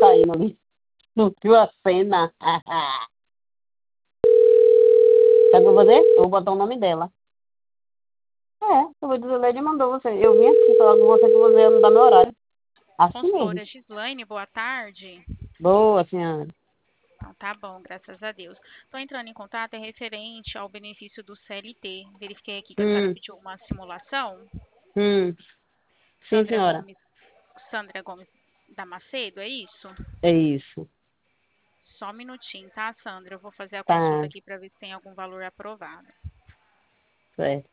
saindo ali. Não viu a cena? Sabe o que eu vou fazer? Eu vou botar o nome dela. Eu vou dizer, Lady mandou você. Eu vim aqui falar com você que você não dá meu horário. Assim mesmo. Consultora Gislaine, boa tarde. Boa, senhora. Então, tá bom, graças a Deus. Estou entrando em contato é referente ao benefício do CLT. Verifiquei aqui que a senhora Hum, pediu uma simulação. hum. Sim, Sandra senhora. Gomes, Sandra Gomes Damascedo, é isso? É isso. Só um minutinho, tá, Sandra? Eu vou fazer a consulta Tá, aqui para ver se tem algum valor aprovado. certo.